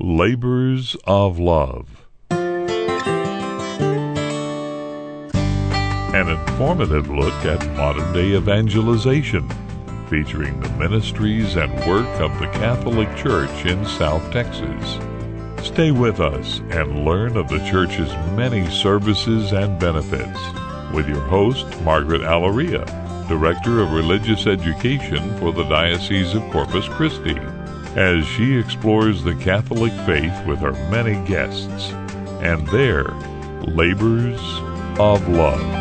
Labors of Love. An informative look at modern-day evangelization, featuring the ministries and work of the Catholic Church in South Texas. Stay with us and learn of the Church's many services and benefits with your host, Margaret Alaria, Director of Religious Education for the Diocese of Corpus Christi, as she explores the Catholic faith with her many guests and their labors of love.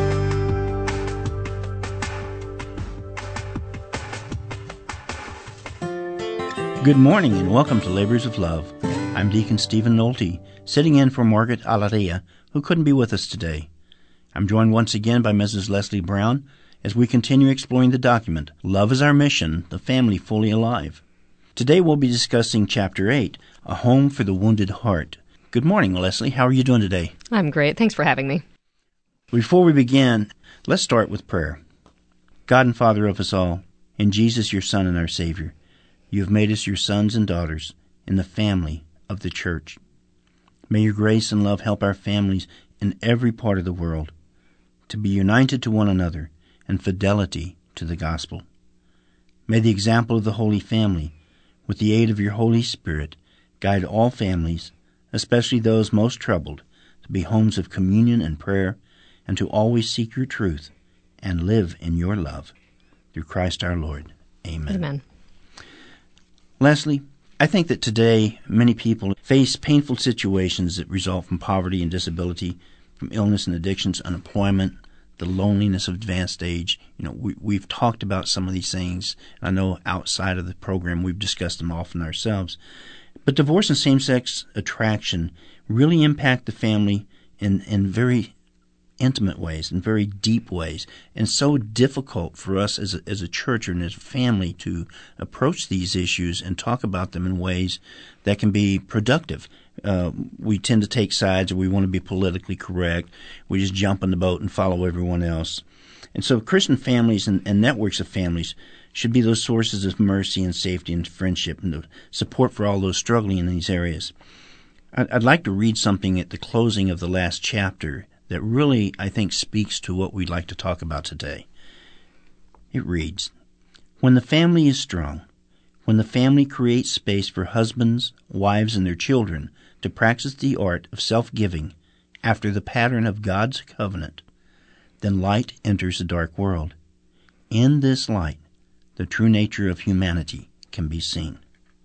Good morning and welcome to Labors of Love. I'm Deacon Stephen Nolte, sitting in for Margaret Alaria, who couldn't be with us today. I'm joined once again by Mrs. Leslie Brown as we continue exploring the document, Love is Our Mission, the Family Fully Alive. Today we'll be discussing Chapter 8, A Home for the Wounded Heart. Good morning, Leslie. How are you doing today? I'm great. Thanks for having me. Before we begin, let's start with prayer. God and Father of us all, in Jesus, your Son and our Savior, you have made us your sons and daughters in the family of the Church. May your grace and love help our families in every part of the world to be united to one another in fidelity to the gospel. May the example of the Holy Family, with the aid of your Holy Spirit, guide all families, especially those most troubled, to be homes of communion and prayer, and to always seek your truth and live in your love. Through Christ our Lord. Amen. Amen. Leslie, I think that today many people face painful situations that result from poverty and disability, from illness and addictions, unemployment, the loneliness of advanced age. We've talked about some of these things. I know outside of the program we've discussed them often ourselves. But divorce and same-sex attraction really impact the family in very intimate ways, in very deep ways, and so difficult for us as a church and as a family to approach these issues and talk about them in ways that can be productive. We tend to take sides, or we want to be politically correct. We just jump in the boat and follow everyone else. And so Christian families and networks of families should be those sources of mercy and safety and friendship and the support for all those struggling in these areas. I'd like to read something at the closing of the last chapter that really, I think, speaks to what we'd like to talk about today. It reads, "When the family is strong, when the family creates space for husbands, wives, and their children to practice the art of self-giving after the pattern of God's covenant, then light enters the dark world. In this light, the true nature of humanity can be seen."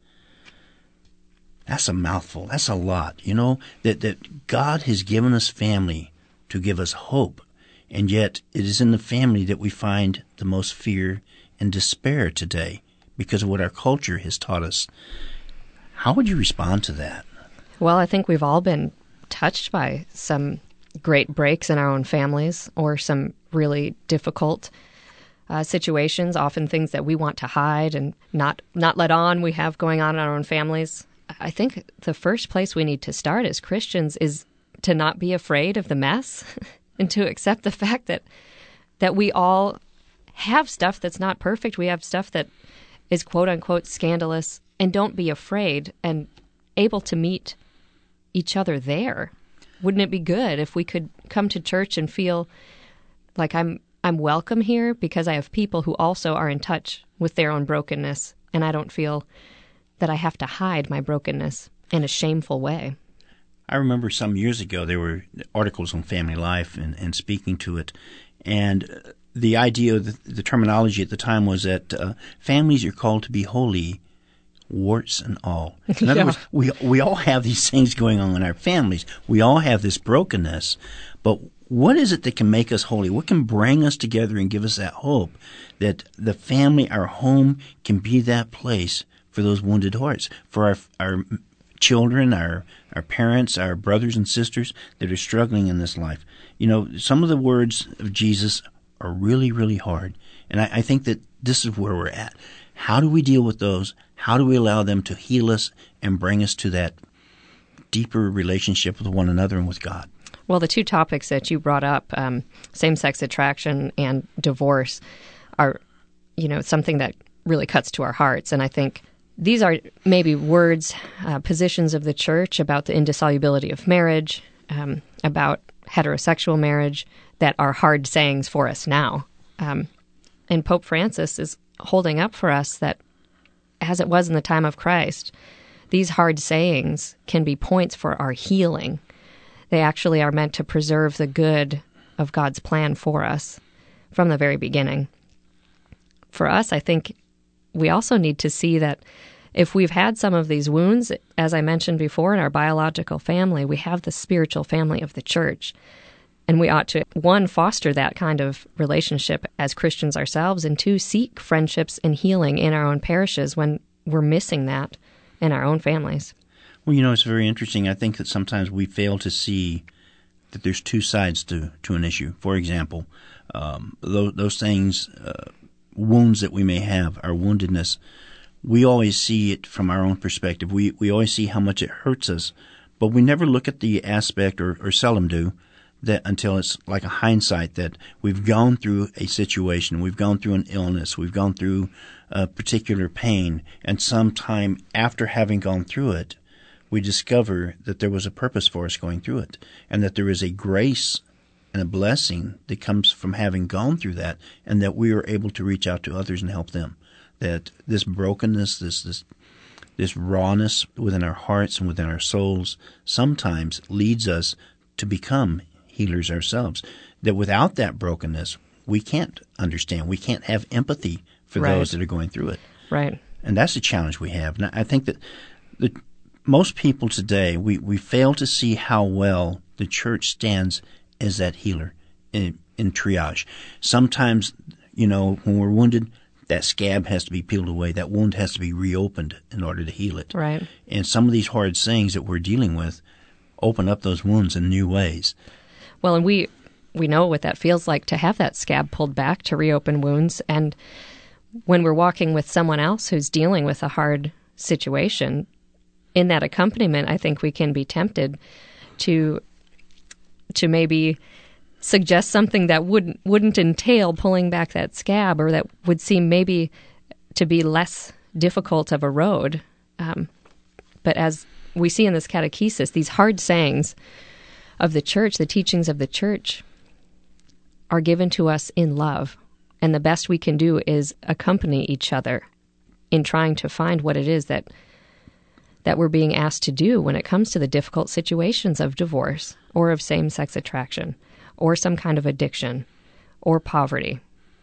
That's a mouthful. That's a lot. That God has given us family to give us hope, and yet it is in the family that we find the most fear and despair today because of what our culture has taught us. How would you respond to that? Well, I think we've all been touched by some great breaks in our own families or some really difficult situations, often things that we want to hide and not let on we have going on in our own families. I think the first place we need to start as Christians is to not be afraid of the mess and to accept the fact that we all have stuff that's not perfect. We have stuff that is quote-unquote scandalous, and don't be afraid and able to meet each other there. Wouldn't it be good if we could come to church and feel like I'm welcome here because I have people who also are in touch with their own brokenness, and I don't feel that I have to hide my brokenness in a shameful way. I remember some years ago there were articles on family life and speaking to it, and the idea, the terminology at the time was that families are called to be holy, warts and all. In other words, we all have these things going on in our families. We all have this brokenness, but what is it that can make us holy? What can bring us together and give us that hope that the family, our home, can be that place for those wounded hearts, for our children, our parents, our brothers and sisters that are struggling in this life? Some of the words of Jesus are really, really hard. And I think that this is where we're at. How do we deal with those? How do we allow them to heal us and bring us to that deeper relationship with one another and with God? Well, the two topics that you brought up, same-sex attraction and divorce, are, something that really cuts to our hearts. And I think these are maybe words, positions of the church about the indissolubility of marriage, about heterosexual marriage, that are hard sayings for us now. And Pope Francis is holding up for us that, as it was in the time of Christ, these hard sayings can be points for our healing. They actually are meant to preserve the good of God's plan for us from the very beginning. For us, I think we also need to see that if we've had some of these wounds, as I mentioned before, in our biological family, we have the spiritual family of the church. And we ought to, one, foster that kind of relationship as Christians ourselves, and two, seek friendships and healing in our own parishes when we're missing that in our own families. Well, it's very interesting. I think that sometimes we fail to see that there's two sides to an issue. For example, those things, wounds that we may have, our woundedness, we always see it from our own perspective. We always see how much it hurts us, but we never look at the aspect, or seldom do, that until it's like a hindsight, that we've gone through a situation, we've gone through an illness, we've gone through a particular pain, and sometime after having gone through it, we discover that there was a purpose for us going through it, and that there is a grace and a blessing that comes from having gone through that, and that we are able to reach out to others and help them. That this brokenness, this rawness within our hearts and within our souls sometimes leads us to become healers ourselves. That without that brokenness, we can't understand. We can't have empathy for those that are going through it. Right. And that's the challenge we have. And I think that most people today, we fail to see how well the church stands as that healer in triage. Sometimes, when we're wounded, that scab has to be peeled away. That wound has to be reopened in order to heal it. Right. And some of these hard sayings that we're dealing with open up those wounds in new ways. Well, and we know what that feels like, to have that scab pulled back, to reopen wounds. And when we're walking with someone else who's dealing with a hard situation, in that accompaniment, I think we can be tempted to maybe suggest something that wouldn't entail pulling back that scab, or that would seem maybe to be less difficult of a road. But as we see in this catechesis, these hard sayings of the church, the teachings of the church, are given to us in love. And the best we can do is accompany each other in trying to find what it is that we're being asked to do when it comes to the difficult situations of divorce, or of same-sex attraction, or some kind of addiction, or poverty.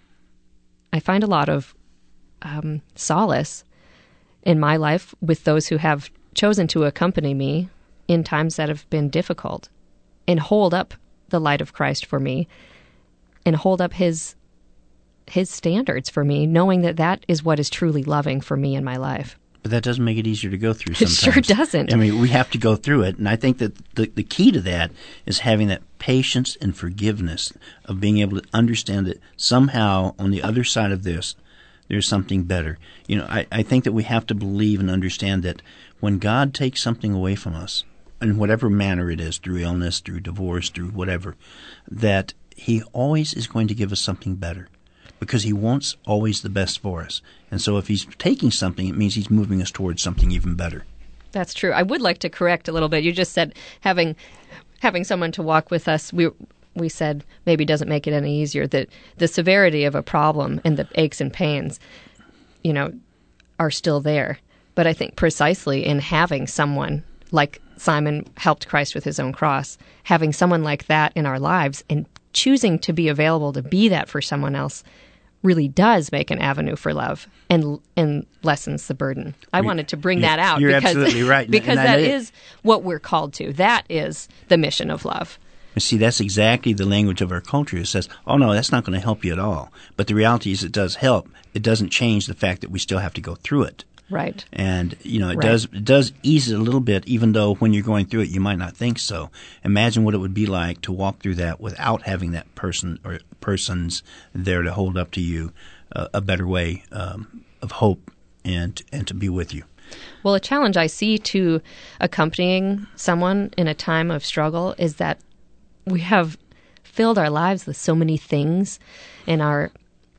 I find a lot of solace in my life with those who have chosen to accompany me in times that have been difficult, and hold up the light of Christ for me, and hold up his standards for me, knowing that is what is truly loving for me in my life. But that doesn't make it easier to go through sometimes. It sure doesn't. I mean, we have to go through it, and I think that the key to that is having that patience and forgiveness of being able to understand that somehow on the other side of this, there's something better. I think that we have to believe and understand that when God takes something away from us, in whatever manner it is, through illness, through divorce, through whatever, that he always is going to give us something better, because he wants always the best for us. And so if he's taking something, it means he's moving us towards something even better. That's true. I would like to correct a little bit. You just said having someone to walk with us, we said maybe doesn't make it any easier. That the severity of a problem and the aches and pains, are still there. But I think precisely in having someone like Simon helped Christ with his own cross, having someone like that in our lives and choosing to be available to be that for someone else really does make an avenue for love and lessens the burden. I wanted to bring that out. You're absolutely right. Because that is what we're called to. That is the mission of love. See, that's exactly the language of our culture. It says, oh, no, that's not going to help you at all. But the reality is it does help. It doesn't change the fact that we still have to go through it. Right. And, it does ease it a little bit, even though when you're going through it, you might not think so. Imagine what it would be like to walk through that without having that person or persons there to hold up to you a better way of hope and to be with you. Well, a challenge I see to accompanying someone in a time of struggle is that we have filled our lives with so many things in our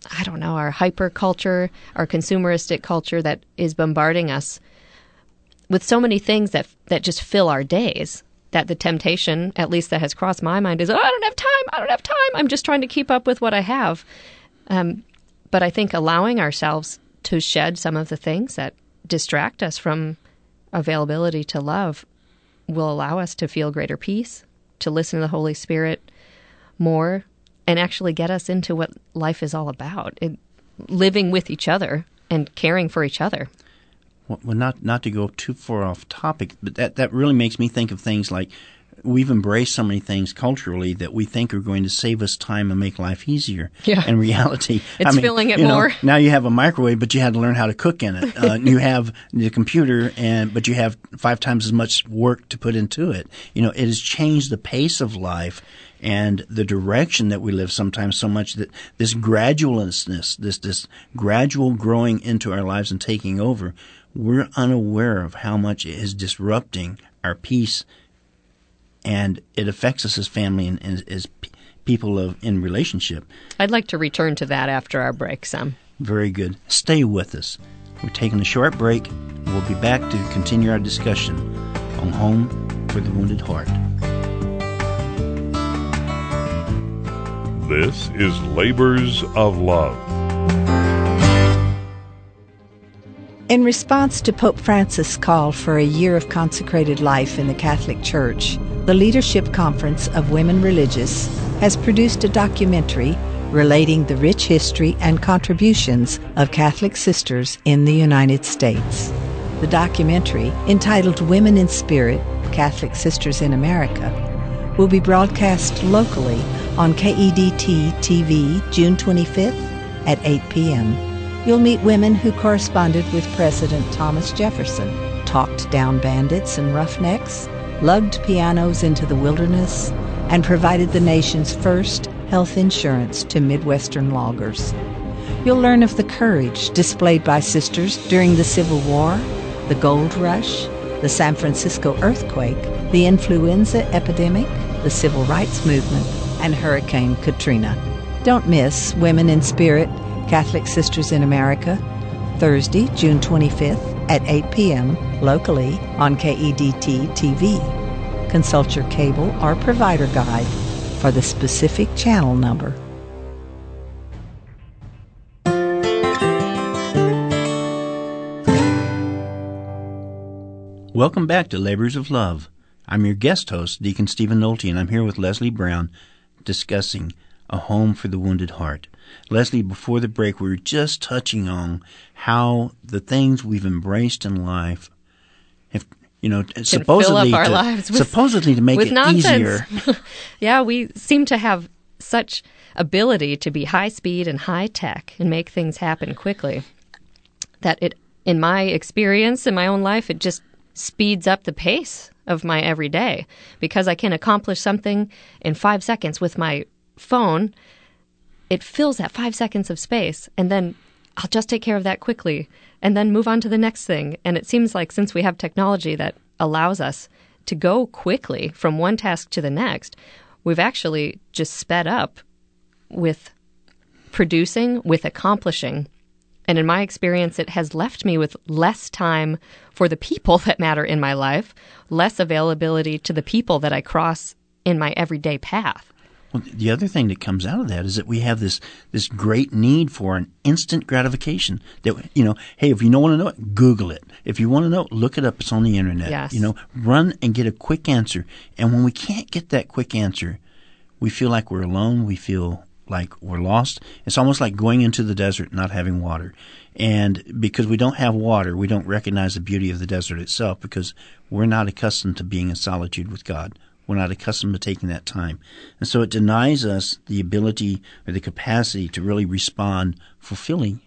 I don't know, our hyper culture, our consumeristic culture that is bombarding us with so many things that just fill our days, that the temptation, at least that has crossed my mind, is, I don't have time. I'm just trying to keep up with what I have. But I think allowing ourselves to shed some of the things that distract us from availability to love will allow us to feel greater peace, to listen to the Holy Spirit more, and actually get us into what life is all about, living with each other and caring for each other. Well, not to go too far off topic, but that really makes me think of things like we've embraced so many things culturally that we think are going to save us time and make life easier. Yeah. In reality, it's filling it more. Now you have a microwave, but you had to learn how to cook in it. You have the computer, but you have 5 times as much work to put into it. It has changed the pace of life and the direction that we live sometimes so much that this gradualness, this gradual growing into our lives and taking over, we're unaware of how much it is disrupting our peace, and it affects us as family and as people in relationship. I'd like to return to that after our break, Sam. Very good. Stay with us. We're taking a short break. We'll be back to continue our discussion on Home for the Wounded Heart. This is Labors of Love. In response to Pope Francis' call for a year of consecrated life in the Catholic Church, the Leadership Conference of Women Religious has produced a documentary relating the rich history and contributions of Catholic sisters in the United States. The documentary, entitled Women in Spirit, Catholic Sisters in America, will be broadcast locally on KEDT-TV June 25th at 8 p.m. You'll meet women who corresponded with President Thomas Jefferson, talked down bandits and roughnecks, lugged pianos into the wilderness, and provided the nation's first health insurance to Midwestern loggers. You'll learn of the courage displayed by sisters during the Civil War, the Gold Rush, the San Francisco earthquake, the influenza epidemic, the Civil Rights Movement, and Hurricane Katrina. Don't miss Women in Spirit, Catholic Sisters in America, Thursday, June 25th at 8 p.m. locally on KEDT-TV. Consult your cable or provider guide for the specific channel number. Welcome back to Labors of Love. I'm your guest host, Deacon Stephen Nolte, and I'm here with Leslie Brown discussing A Home for the Wounded Heart. Leslie, before the break, we were just touching on how the things we've embraced in life have, supposedly fill up our lives with, supposedly to make with it nonsense. easier. Yeah, we seem to have such ability to be high speed and high tech and make things happen quickly that it, in my experience in my own life, it just speeds up the pace of my everyday, because I can accomplish something in 5 seconds with my phone. It fills that 5 seconds of space, and then I'll just take care of that quickly and then move on to the next thing. And it seems like since we have technology that allows us to go quickly from one task to the next, we've actually just sped up with producing, with accomplishing. And in my experience, it has left me with less time for the people that matter in my life, less availability to the people that I cross in my everyday path. Well, the other thing that comes out of that is that we have this great need for an instant gratification. That, hey, if you don't want to know it, Google it. If you want to know it, look it up. It's on the internet. Yes. Run and get a quick answer. And when we can't get that quick answer, we feel like we're alone. We feel like we're lost. It's almost like going into the desert and not having water. And because we don't have water, we don't recognize the beauty of the desert itself, because we're not accustomed to being in solitude with God. We're not accustomed to taking that time. And so it denies us the ability or the capacity to really respond fully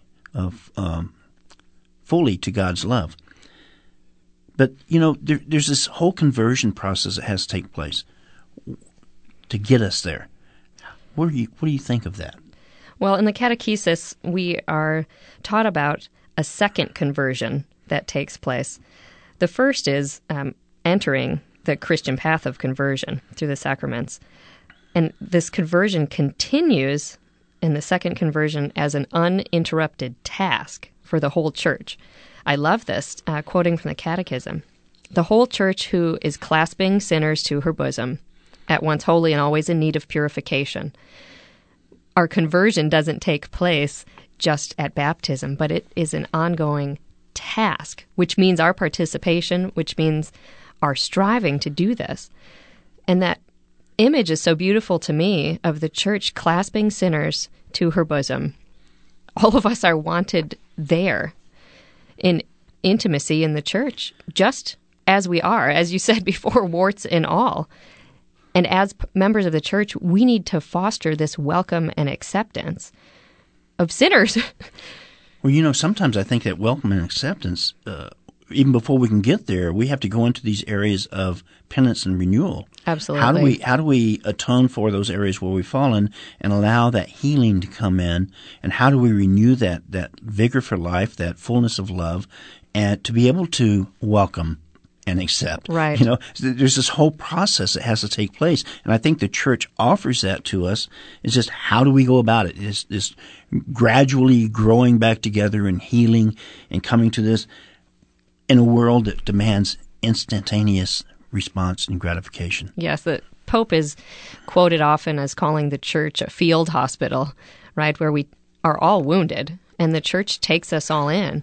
to God's love. But, there's this whole conversion process that has to take place to get us there. What do you think of that? Well, in the catechesis, we are taught about a second conversion that takes place. The first is entering the Christian path of conversion through the sacraments. And this conversion continues and the second conversion as an uninterrupted task for the whole church. I love this, quoting from the Catechism. The whole church who is clasping sinners to her bosom, at once holy and always in need of purification. Our conversion doesn't take place just at baptism, but it is an ongoing task, which means our participation, which means our striving to do this. And that image is so beautiful to me of the church clasping sinners to her bosom. All of us are wanted there in intimacy in the church, just as we are, as you said before, warts and all. And as members of the church, we need to foster this welcome and acceptance of sinners. Well, sometimes I think that welcome and acceptance, even before we can get there, we have to go into these areas of penance and renewal. Absolutely. How do we atone for those areas where we've fallen and allow that healing to come in? And how do we renew that vigor for life, that fullness of love, and to be able to welcome and accept? Right. There's this whole process that has to take place. And I think the church offers that to us. It's just, how do we go about it? It's this gradually growing back together and healing and coming to this in a world that demands instantaneous response and gratification. Yes, the Pope is quoted often as calling the church a field hospital, right, where we are all wounded, and the church takes us all in.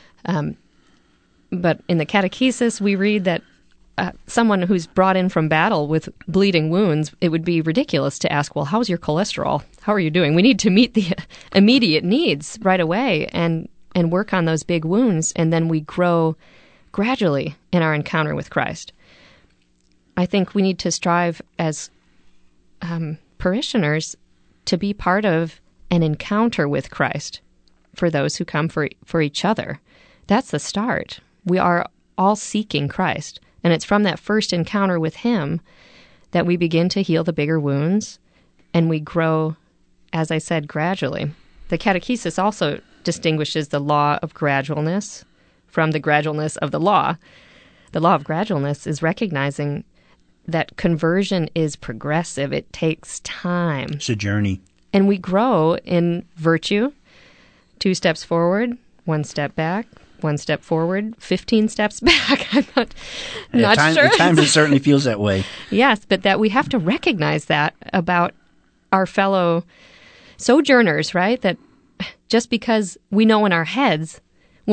But in the Catechesis, we read that someone who's brought in from battle with bleeding wounds, it would be ridiculous to ask, well, how's your cholesterol? How are you doing? We need to meet the immediate needs right away and work on those big wounds, and then we grow gradually in our encounter with Christ. I think we need to strive as parishioners to be part of an encounter with Christ for those who come for each other. That's the start. We are all seeking Christ, and it's from that first encounter with Him that we begin to heal the bigger wounds, and we grow, as I said, gradually. The Catechesis also distinguishes the law of gradualness from the gradualness of the law. The law of gradualness is recognizing that conversion is progressive. It takes time. It's a journey. And we grow in virtue, 2 steps forward, 1 step back, 1 step forward, 15 steps back. I'm not sure. At times it certainly feels that way. Yes, but that we have to recognize that about our fellow sojourners, right? That just because we know in our heads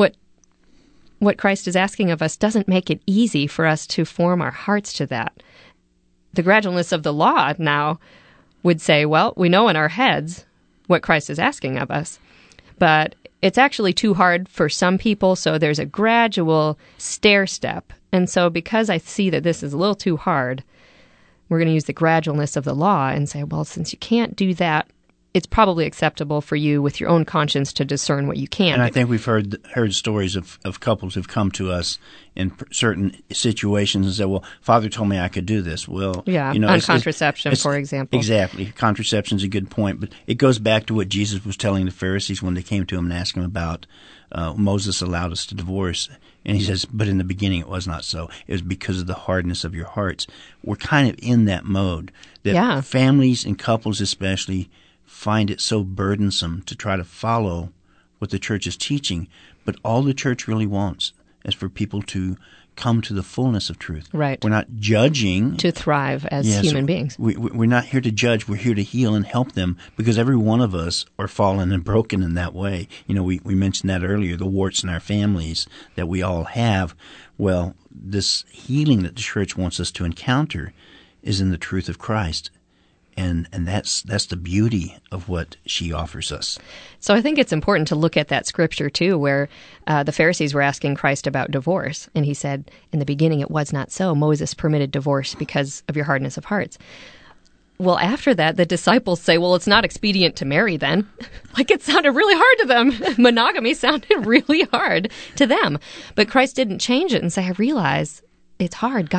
what Christ is asking of us doesn't make it easy for us to form our hearts to that. The gradualness of the law now would say, well, we know in our heads what Christ is asking of us, but it's actually too hard for some people, so there's a gradual stair step. And so because I see that this is a little too hard, we're going to use the gradualness of the law and say, well, since you can't do that, it's probably acceptable for you with your own conscience to discern what you can. And I think we've heard stories of couples who've come to us in certain situations and said, well, Father told me I could do this. Well, yeah, on contraception, for example. Exactly. Contraception is a good point, but it goes back to what Jesus was telling the Pharisees when they came to him and asked him about Moses allowed us to divorce. And he says, but in the beginning it was not so. It was because of the hardness of your hearts. We're kind of in that mode that families and couples especially find it so burdensome to try to follow what the church is teaching. But all the church really wants is for people to come to the fullness of truth. Right. We're not judging. To thrive as human beings. We're not here to judge. We're here to heal and help them because every one of us are fallen and broken in that way. We mentioned that earlier, the warts in our families that we all have. Well, this healing that the church wants us to encounter is in the truth of Christ. And that's the beauty of what she offers us. So I think it's important to look at that scripture, too, where the Pharisees were asking Christ about divorce. And he said, in the beginning it was not so. Moses permitted divorce because of your hardness of hearts. Well, after that, the disciples say, well, it's not expedient to marry then. Like it sounded really hard to them. Monogamy sounded really hard to them. But Christ didn't change it and say, I realize it's hard.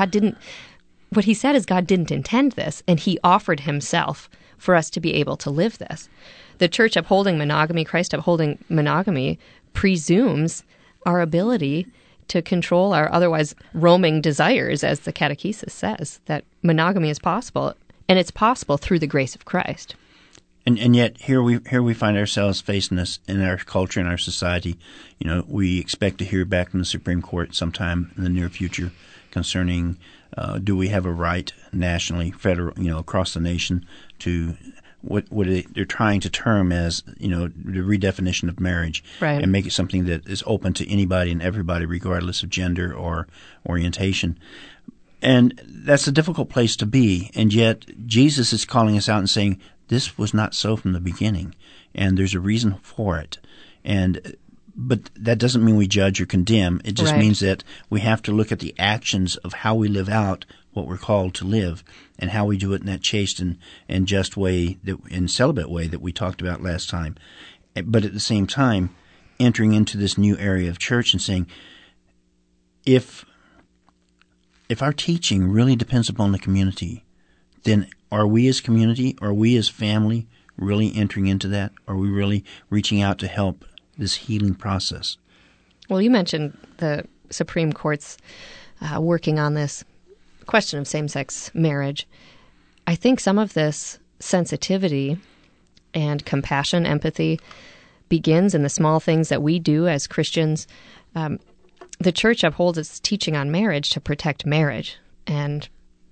What he said is God didn't intend this, and he offered himself for us to be able to live this. The church upholding monogamy, Christ upholding monogamy, presumes our ability to control our otherwise roaming desires, as the Catechesis says, that monogamy is possible, and it's possible through the grace of Christ. And yet here we find ourselves facing this in our culture, in our society. We expect to hear back from the Supreme Court sometime in the near future concerning do we have a right nationally, federal, across the nation to what they're trying to term as the redefinition of marriage, right, and make it something that is open to anybody and everybody, regardless of gender or orientation. And that's a difficult place to be, and yet Jesus is calling us out and saying, this was not so from the beginning, and there's a reason for it. But that doesn't mean we judge or condemn. It just means that we have to look at the actions of how we live out what we're called to live, and how we do it in that chaste and just way, and celibate way that we talked about last time. But at the same time, entering into this new area of church and saying, if our teaching really depends upon the community, then are we as community, are we as family really entering into that? Are we really reaching out to help this healing process? Well, you mentioned the Supreme Court's working on this question of same-sex marriage. I think some of this sensitivity and compassion, empathy, begins in the small things that we do as Christians. The church upholds its teaching on marriage to protect marriage and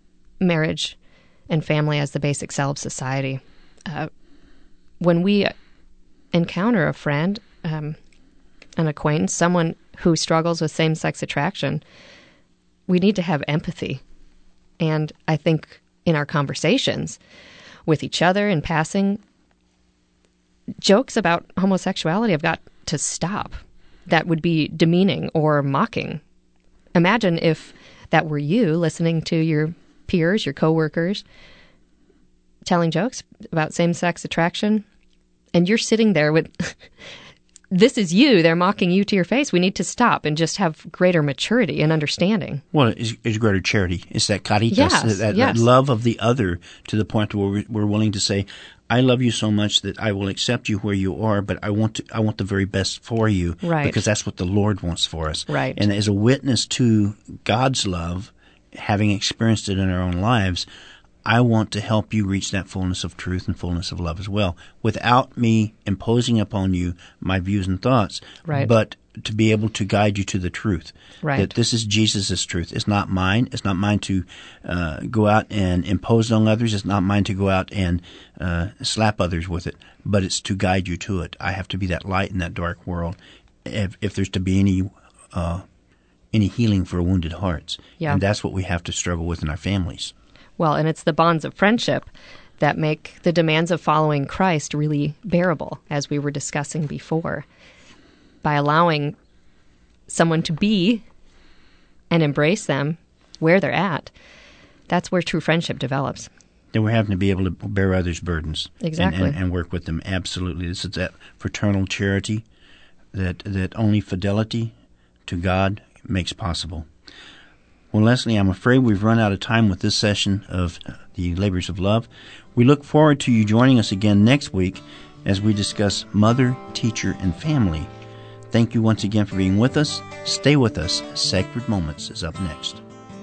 family as the basic cell of society. When we encounter a friend, an acquaintance, someone who struggles with same-sex attraction, we need to have empathy. And I think in our conversations with each other in passing, jokes about homosexuality have got to stop. That would be demeaning or mocking. Imagine if that were you listening to your peers, your coworkers, telling jokes about same-sex attraction, and you're sitting there with, this is you, they're mocking you to your face. We need to stop and just have greater maturity and understanding. Well, it's greater charity. It's that caritas, yes, that love of the other, to the point where we're willing to say, I love you so much that I will accept you where you are, but I want the very best for you, right, because that's what the Lord wants for us. Right. And as a witness to God's love, having experienced it in our own lives, I want to help you reach that fullness of truth and fullness of love as well, without me imposing upon you my views and thoughts, right, but to be able to guide you to the truth. Right. That this is Jesus' truth. It's not mine. It's not mine to go out and impose on others. It's not mine to go out and slap others with it, but it's to guide you to it. I have to be that light in that dark world if there's to be any healing for wounded hearts. Yeah. And that's what we have to struggle with in our families. Well, and it's the bonds of friendship that make the demands of following Christ really bearable, as we were discussing before. By allowing someone to be and embrace them where they're at, that's where true friendship develops. Then we're having to be able to bear others' burdens. Exactly. And work with them. Absolutely. This is that fraternal charity that only fidelity to God makes possible. Well, Leslie, I'm afraid we've run out of time with this session of the Labors of Love. We look forward to you joining us again next week as we discuss mother, teacher, and family. Thank you once again for being with us. Stay with us. Sacred Moments is up next.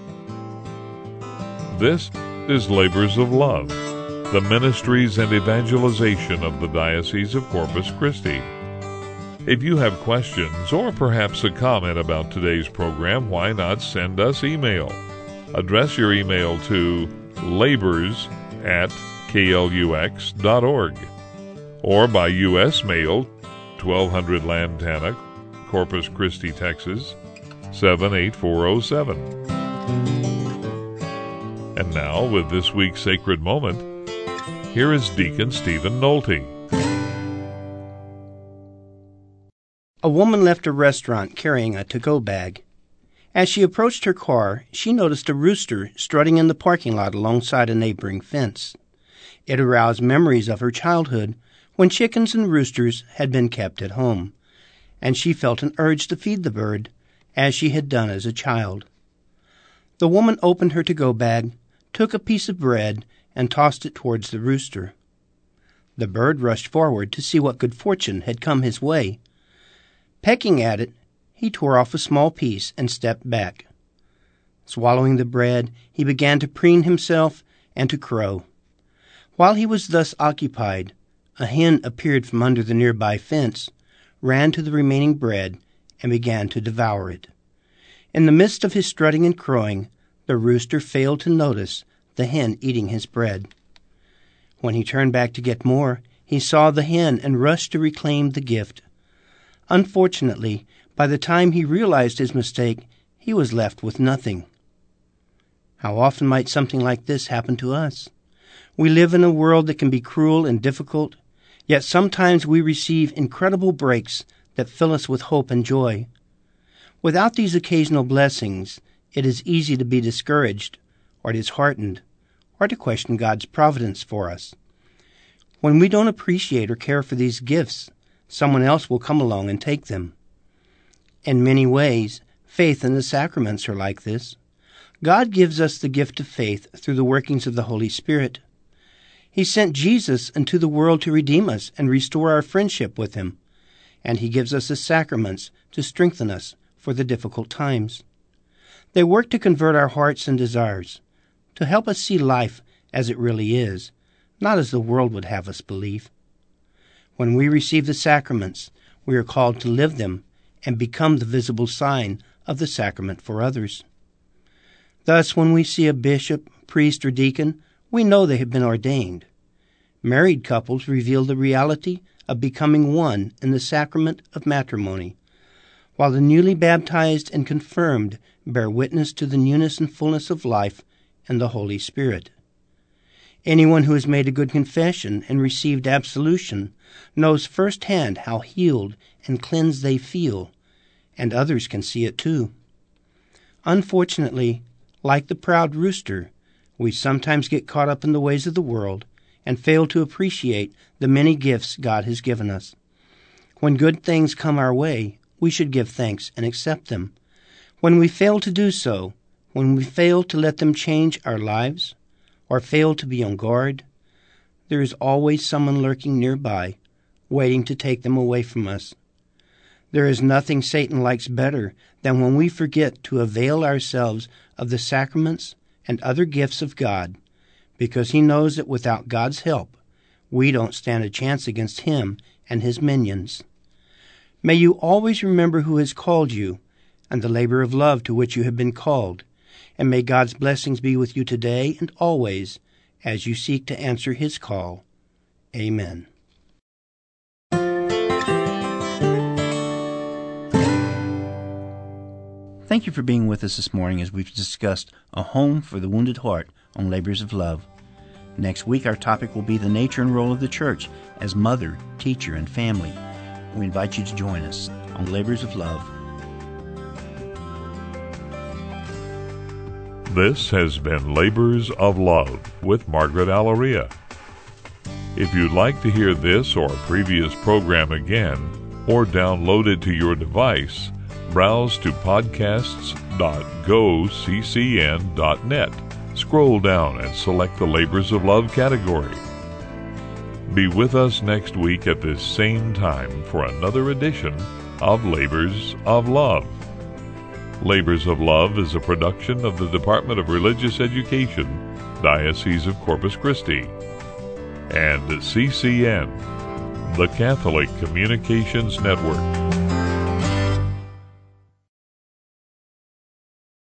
This is Labors of Love, the ministries and evangelization of the Diocese of Corpus Christi. If you have questions or perhaps a comment about today's program, why not send us email? Address your email to labors@klux.org or by U.S. mail, 1200 Lantana, Corpus Christi, Texas, 78407. And now, with this week's Sacred Moment, here is Deacon Stephen Nolte. A woman left a restaurant carrying a to-go bag. As she approached her car, she noticed a rooster strutting in the parking lot alongside a neighboring fence. It aroused memories of her childhood when chickens and roosters had been kept at home, and she felt an urge to feed the bird, as she had done as a child. The woman opened her to-go bag, took a piece of bread, and tossed it towards the rooster. The bird rushed forward to see what good fortune had come his way. Pecking at it, he tore off a small piece and stepped back. Swallowing the bread, he began to preen himself and to crow. While he was thus occupied, a hen appeared from under the nearby fence, ran to the remaining bread, and began to devour it. In the midst of his strutting and crowing, the rooster failed to notice the hen eating his bread. When he turned back to get more, he saw the hen and rushed to reclaim the gift. Unfortunately, by the time he realized his mistake, he was left with nothing. How often might something like this happen to us? We live in a world that can be cruel and difficult, yet sometimes we receive incredible breaks that fill us with hope and joy. Without these occasional blessings, it is easy to be discouraged, or disheartened, or to question God's providence for us. When we don't appreciate or care for these gifts, someone else will come along and take them. In many ways, faith and the sacraments are like this. God gives us the gift of faith through the workings of the Holy Spirit. He sent Jesus into the world to redeem us and restore our friendship with Him, and He gives us the sacraments to strengthen us for the difficult times. They work to convert our hearts and desires, to help us see life as it really is, not as the world would have us believe. When we receive the sacraments, we are called to live them and become the visible sign of the sacrament for others. Thus, when we see a bishop, priest, or deacon, we know they have been ordained. Married couples reveal the reality of becoming one in the sacrament of matrimony, while the newly baptized and confirmed bear witness to the newness and fullness of life in the Holy Spirit. Anyone who has made a good confession and received absolution knows firsthand how healed and cleansed they feel, and others can see it too. Unfortunately, like the proud rooster, we sometimes get caught up in the ways of the world and fail to appreciate the many gifts God has given us. When good things come our way, we should give thanks and accept them. When we fail to do so, when we fail to let them change our lives, or fail to be on guard, there is always someone lurking nearby, waiting to take them away from us. There is nothing Satan likes better than when we forget to avail ourselves of the sacraments and other gifts of God, because he knows that without God's help, we don't stand a chance against him and his minions. May you always remember who has called you and the labor of love to which you have been called, and may God's blessings be with you today and always as you seek to answer his call. Amen. Thank you for being with us this morning as we've discussed A Home for the Wounded Heart on Labors of Love. Next week, our topic will be the nature and role of the church as mother, teacher, and family. We invite you to join us on Labors of Love. This has been Labors of Love with Margaret Alleria. If you'd like to hear this or a previous program again, or download it to your device, browse to podcasts.goccn.net. Scroll down and select the Labors of Love category. Be with us next week at this same time for another edition of Labors of Love. Labors of Love is a production of the Department of Religious Education, Diocese of Corpus Christi, and CCN, the Catholic Communications Network.